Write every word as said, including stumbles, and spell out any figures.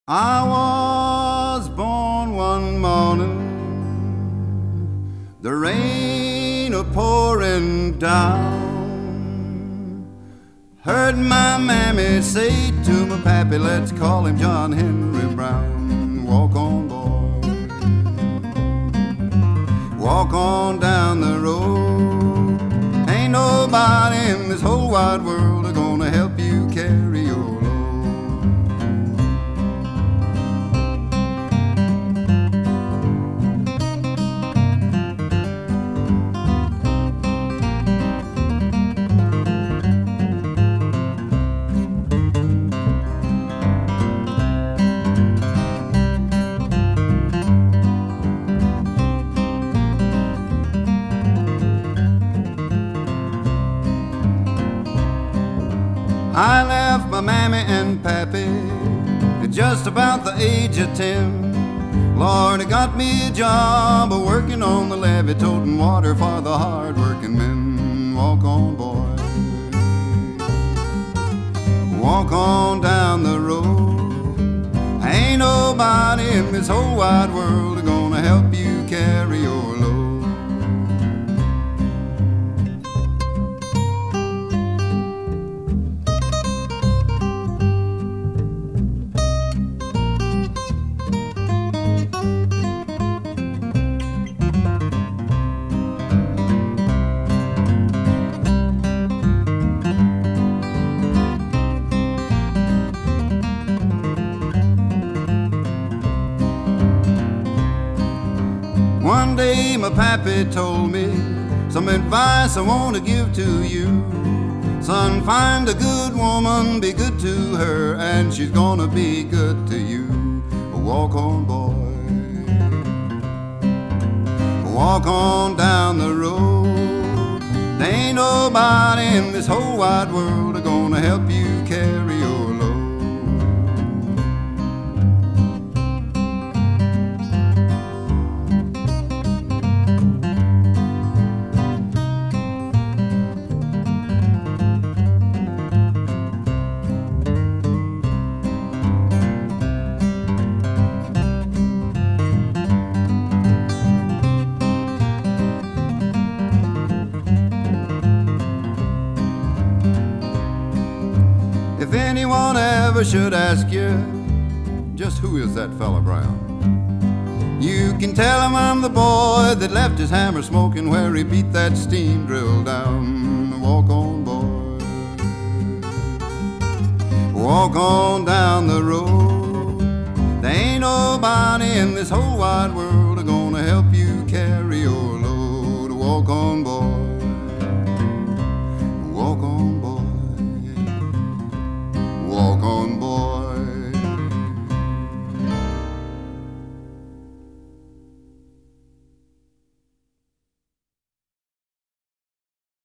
I was born one morning, the rain a pouring down. Heard my mammy say to my pappy, let's call him John Henry Brown. Walk on, boy, walk on down the road. Ain't nobody in this whole wide world gonna help you carry your load. I left my mammy and pappy at just about the age of ten. Lord, it got me a job a working on the levee, toting water for the hard-working men. Walk on, boy, walk on down the road. Ain't nobody in this whole wide world gonna help you carry your load. One day my pappy told me some advice I want to give to you. Son, find a good woman, be good to her, and she's gonna be good to you. Walk on, boy, walk on down the road. There ain't nobody in this whole wide world gonna help you carry your load. If anyone ever should ask you, just who is that fella Brown, you can tell him I'm the boy that left his hammer smoking where he beat that steam drill down. Walk on, boy, walk on down the road. There ain't nobody in this whole wide world